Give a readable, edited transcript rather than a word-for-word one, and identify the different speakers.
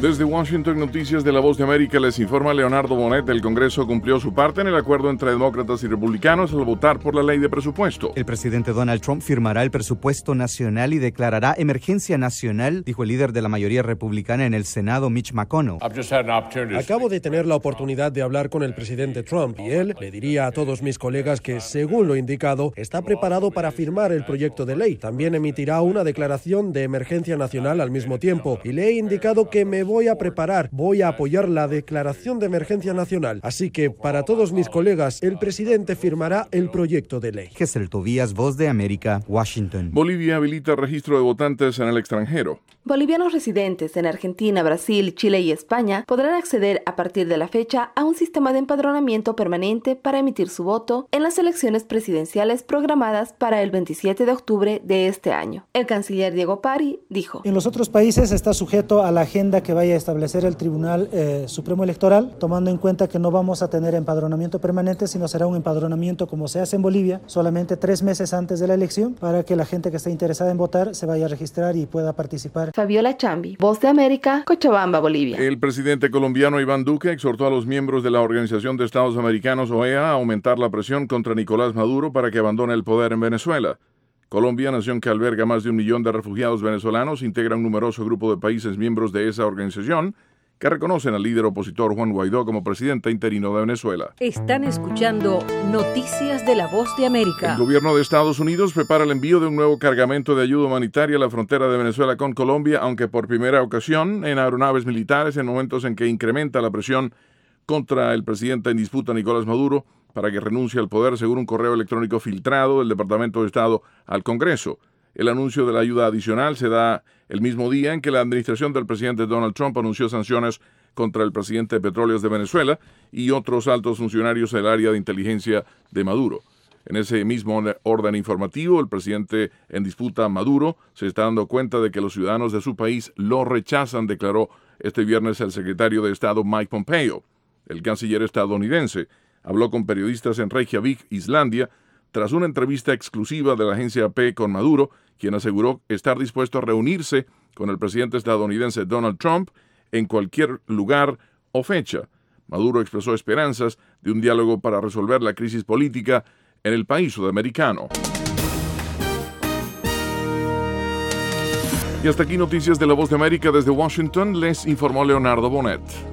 Speaker 1: Desde Washington, Noticias de La Voz de América, les informa Leonardo Bonet. El Congreso cumplió su parte en el acuerdo entre demócratas y republicanos al votar por la ley de presupuesto.
Speaker 2: El presidente Donald Trump firmará el presupuesto nacional y declarará emergencia nacional, dijo el líder de la mayoría republicana en el Senado, Mitch McConnell.
Speaker 3: Acabo de tener la oportunidad de hablar con el presidente Trump y él le diría a todos mis colegas que, según lo indicado, está preparado para firmar el proyecto de ley. También emitirá una declaración de emergencia nacional al mismo tiempo y le he indicado que me voy a preparar, voy a apoyar la declaración de emergencia nacional. Así que, para todos mis colegas, el presidente firmará el proyecto de ley.
Speaker 2: Gesel Tobías, Voz de América, Washington.
Speaker 1: Bolivia habilita registro de votantes en el extranjero.
Speaker 4: Bolivianos residentes en Argentina, Brasil, Chile y España podrán acceder a partir de la fecha a un sistema de empadronamiento permanente para emitir su voto en las elecciones presidenciales programadas para el 27 de octubre de este año. El canciller Diego Pari dijo:
Speaker 5: En los otros países está sujeto a la agenda que vaya a establecer el Tribunal Supremo Electoral, tomando en cuenta que no vamos a tener empadronamiento permanente, sino será un empadronamiento como se hace en Bolivia, solamente 3 meses antes de la elección, para que la gente que esté interesada en votar se vaya a registrar y pueda participar.
Speaker 4: Fabiola Chambi, Voz de América, Cochabamba, Bolivia.
Speaker 1: El presidente colombiano Iván Duque exhortó a los miembros de la Organización de Estados Americanos, OEA, a aumentar la presión contra Nicolás Maduro para que abandone el poder en Venezuela. Colombia, nación que alberga más de 1 millón de refugiados venezolanos, integra un numeroso grupo de países miembros de esa organización que reconocen al líder opositor Juan Guaidó como presidente interino de Venezuela.
Speaker 6: Están escuchando Noticias de La Voz de América.
Speaker 1: El gobierno de Estados Unidos prepara el envío de un nuevo cargamento de ayuda humanitaria a la frontera de Venezuela con Colombia, aunque por primera ocasión en aeronaves militares, en momentos en que incrementa la presión contra el presidente en disputa Nicolás Maduro para que renuncie al poder, según un correo electrónico filtrado del Departamento de Estado al Congreso. El anuncio de la ayuda adicional se da el mismo día en que la administración del presidente Donald Trump anunció sanciones contra el presidente de Petróleos de Venezuela y otros altos funcionarios del área de inteligencia de Maduro. En ese mismo orden informativo, el presidente en disputa, Maduro, se está dando cuenta de que los ciudadanos de su país lo rechazan, declaró este viernes el secretario de Estado Mike Pompeo. El canciller estadounidense habló con periodistas en Reykjavik, Islandia, tras una entrevista exclusiva de la agencia AP con Maduro, quien aseguró estar dispuesto a reunirse con el presidente estadounidense Donald Trump en cualquier lugar o fecha. Maduro expresó esperanzas de un diálogo para resolver la crisis política en el país sudamericano. Y hasta aquí Noticias de La Voz de América. Desde Washington les informó Leonardo Bonet.